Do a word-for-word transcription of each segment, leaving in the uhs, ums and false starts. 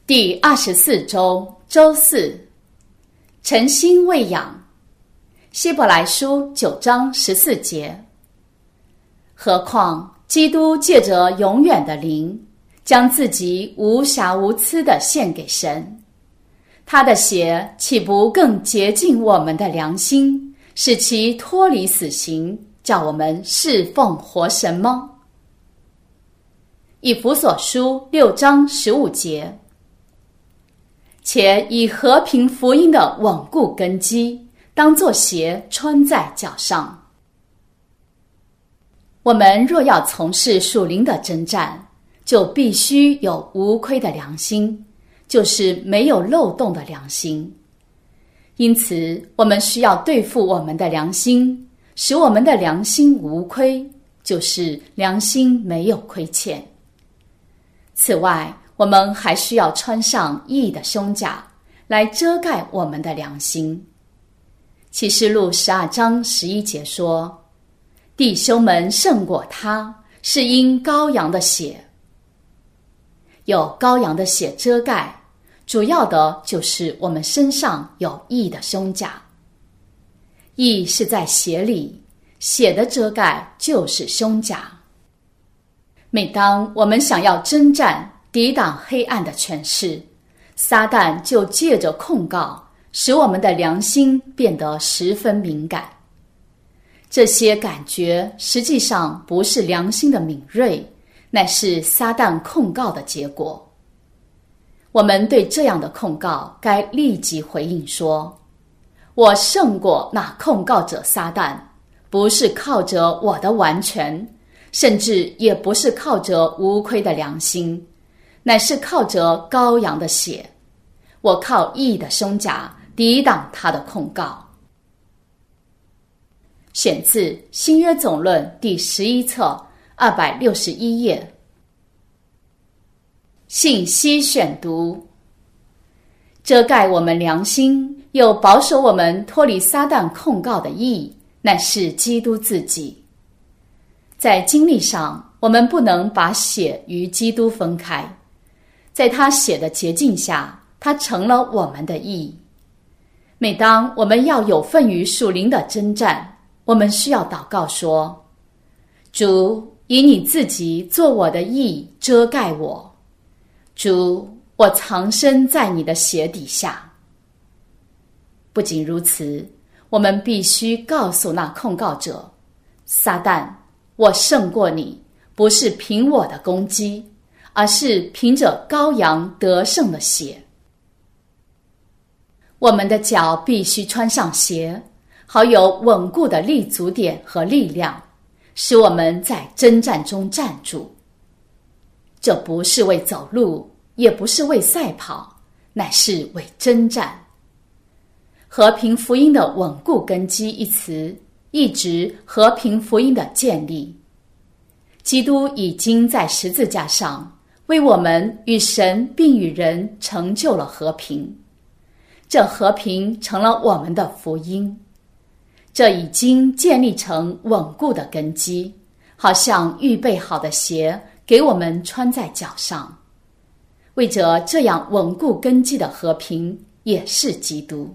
第二十四周周四，诚心喂养。希伯来书九章十四节。何况基督借着永远的灵，将自己无瑕无疵地献给神，他的血岂不更洁净我们的良心，使其脱离死刑，叫我们侍奉活神吗？以弗所书六章十五节。且以和平福音的稳固根基，当作鞋穿在脚上。我们若要从事属灵的征战，就必须有无亏的良心，就是没有漏洞的良心。因此，我们需要对付我们的良心，使我们的良心无亏，就是良心没有亏欠。此外，我们还需要穿上义的胸甲，来遮盖我们的良心。启示录十二章十一节说，弟兄们胜过他，是因羔羊的血。有羔羊的血遮盖，主要的就是我们身上有义的胸甲。义是在血里，血的遮盖就是胸甲。每当我们想要征战抵挡黑暗的权势，撒旦就借着控告，使我们的良心变得十分敏感。这些感觉实际上不是良心的敏锐，乃是撒旦控告的结果。我们对这样的控告该立即回应说，我胜过那控告者撒旦，不是靠着我的完全，甚至也不是靠着无亏的良心，乃是靠着羔羊的血。我靠义的胸甲抵挡他的控告。选自新约总论第十一册二百六十一页。信息选读。遮盖我们良心又保守我们脱离撒旦控告的义，乃是基督自己。在经历上，我们不能把血与基督分开，在他血的洁净下，他成了我们的义。每当我们要有份于属灵的征战，我们需要祷告说，主，以你自己做我的义，遮盖我。主，我藏身在你的血底下。不仅如此，我们必须告诉那控告者，撒旦，我胜过你，不是凭我的攻击，而是凭着羔羊得胜的血。我们的脚必须穿上鞋，好有稳固的立足点和力量，使我们在征战中站住。这不是为走路，也不是为赛跑，乃是为征战。和平福音的稳固根基一词，一直和平福音的建立。基督已经在十字架上为我们与神并与人成就了和平，这和平成了我们的福音。这已经建立成稳固的根基，好像预备好的鞋给我们穿在脚上。为着这样稳固根基的和平，也是基督。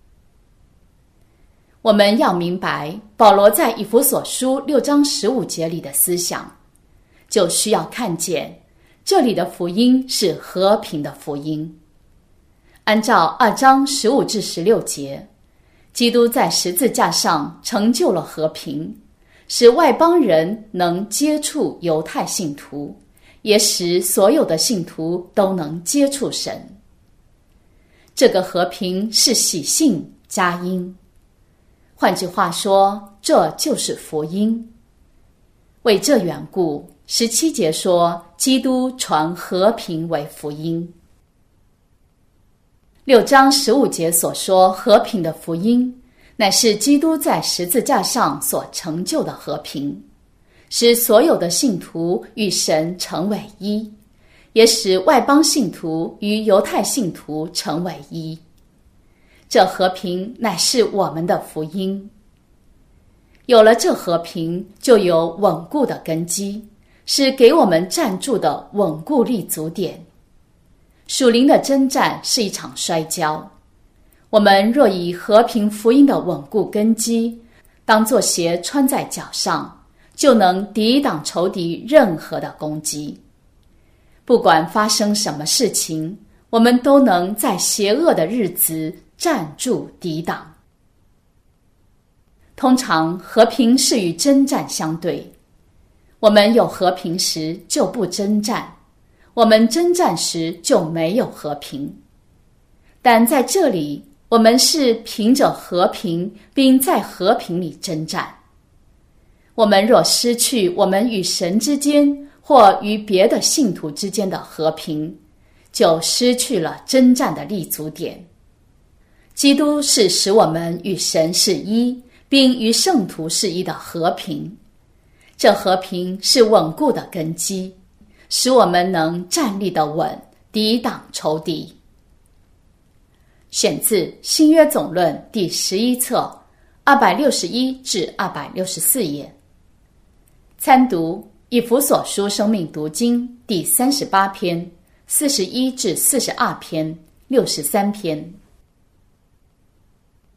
我们要明白保罗在以弗所书六章十五节里的思想，就需要看见这里的福音是和平的福音。按照二章十五至十六节，基督在十字架上成就了和平，使外邦人能接触犹太信徒，也使所有的信徒都能接触神。这个和平是喜信加音，换句话说，这就是福音。为这缘故，十七节说，基督传和平为福音。六章十五节所说和平的福音，乃是基督在十字架上所成就的和平，使所有的信徒与神成为一，也使外邦信徒与犹太信徒成为一。这和平乃是我们的福音。有了这和平，就有稳固的根基，是给我们站住的稳固立足点。 属灵的征战是一场摔跤。我们若以和平福音的稳固根基当作鞋穿在脚上，就能抵挡仇敌任何的攻击。不管发生什么事情，我们都能在邪恶的日子站住抵挡。通常和平是与征战相对，我们有和平时就不征战，我们征战时就没有和平。但在这里，我们是凭着和平，并在和平里征战。我们若失去我们与神之间或与别的信徒之间的和平，就失去了征战的立足点。基督是使我们与神是一，并与圣徒是一的和平。这和平是稳固的根基，使我们能站立得稳，抵挡仇敌。选自新约总论第十一册二百六十一至二百六十四页。参读以弗所书生命读经第三十八篇四十一至四十二篇六十三篇。